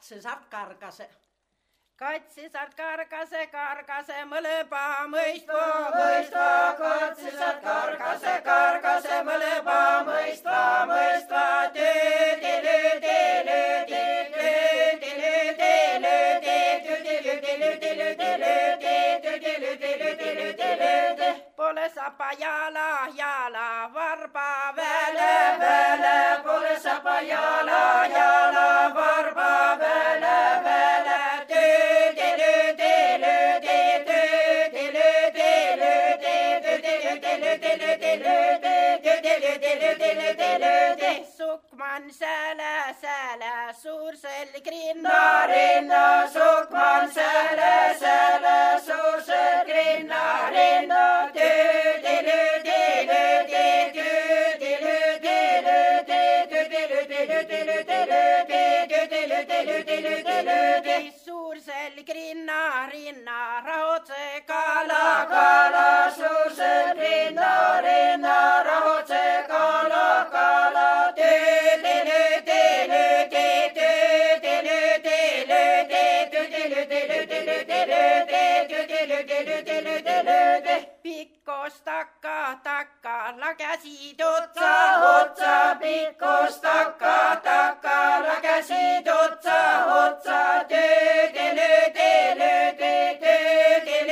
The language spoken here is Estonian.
katsisart karkase. Katsisart karkase, mõleba mõistva, katsisart karkase, mõleba mõistva, pole sapa jala, varba väle, pole sapa jala, varba väle, Sukman sääle, suursel rinna, sukman sääle, suursel rinna, suursel rinna, rahotse kala, suursel rinna, rahotse kala, pikkos takka, lakäsid otsa, pikkos takka, lakäsid otsa,